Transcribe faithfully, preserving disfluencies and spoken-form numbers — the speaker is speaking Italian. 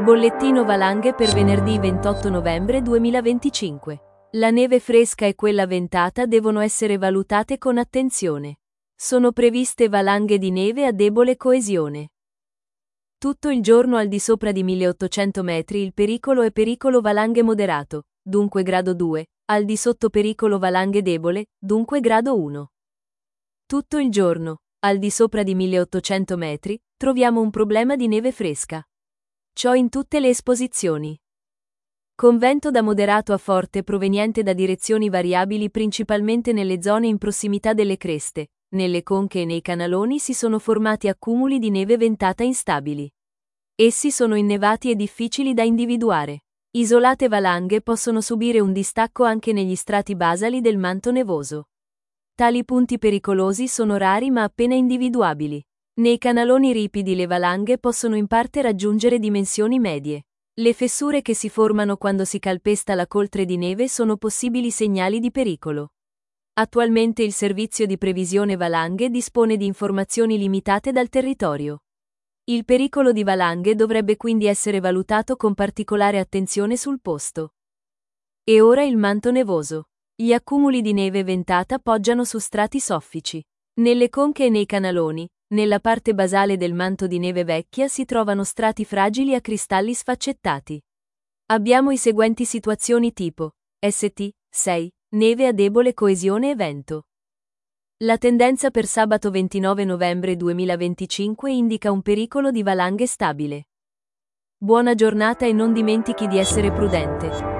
Bollettino valanghe per venerdì ventotto novembre duemilaventicinque. La neve fresca e quella ventata devono essere valutate con attenzione. Sono previste valanghe di neve a debole coesione. Tutto il giorno al di sopra di milleottocento metri il pericolo è pericolo valanghe moderato, dunque grado due, al di sotto pericolo valanghe debole, dunque grado uno. Tutto il giorno, al di sopra di milleottocento metri, troviamo un problema di neve fresca. Ciò in tutte le esposizioni. Con vento da moderato a forte proveniente da direzioni variabili principalmente nelle zone in prossimità delle creste, nelle conche e nei canaloni si sono formati accumuli di neve ventata instabili. Essi sono innevati e difficili da individuare. Isolate valanghe possono subire un distacco anche negli strati basali del manto nevoso. Tali punti pericolosi sono rari ma appena individuabili. Nei canaloni ripidi le valanghe possono in parte raggiungere dimensioni medie. Le fessure che si formano quando si calpesta la coltre di neve sono possibili segnali di pericolo. Attualmente il servizio di previsione valanghe dispone di informazioni limitate dal territorio. Il pericolo di valanghe dovrebbe quindi essere valutato con particolare attenzione sul posto. E ora il manto nevoso. Gli accumuli di neve ventata poggiano su strati soffici. Nelle conche e nei canaloni, nella parte basale del manto di neve vecchia si trovano strati fragili a cristalli sfaccettati. Abbiamo i seguenti situazioni tipo S T sei, neve a debole coesione e vento. La tendenza per sabato ventinove novembre duemilaventicinque indica un pericolo di valanghe stabile. Buona giornata e non dimentichi di essere prudente.